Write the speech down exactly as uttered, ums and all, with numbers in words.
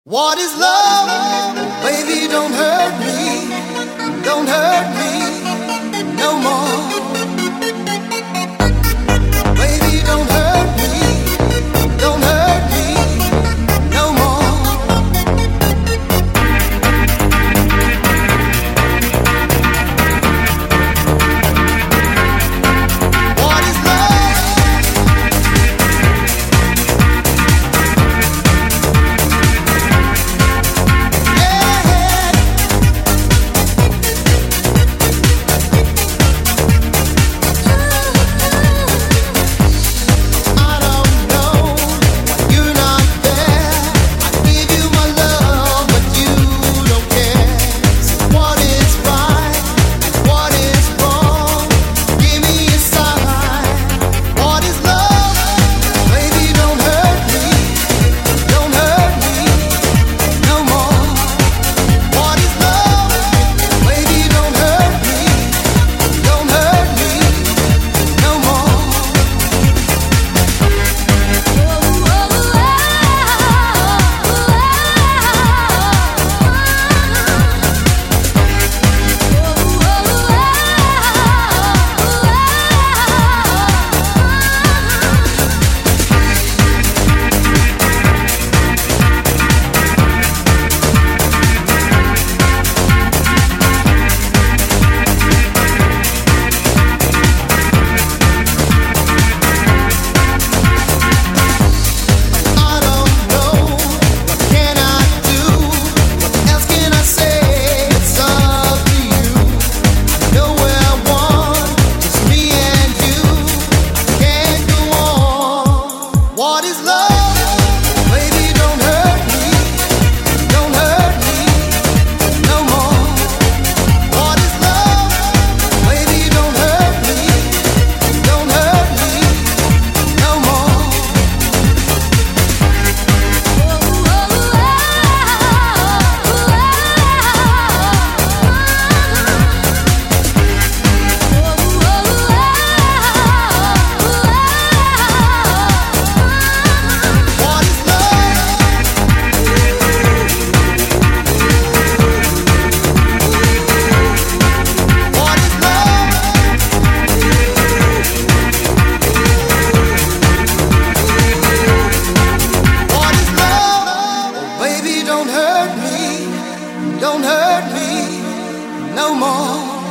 What is love? Baby, don't hurt me, don't hurt me no more. Baby, don't hurt me, don't hurt me no more. What is love? What is love? Baby, don't hurt me, don't hurt me no more. What is love? Baby, don't hurt me, don't hurt me no more. Don't hurt me no more.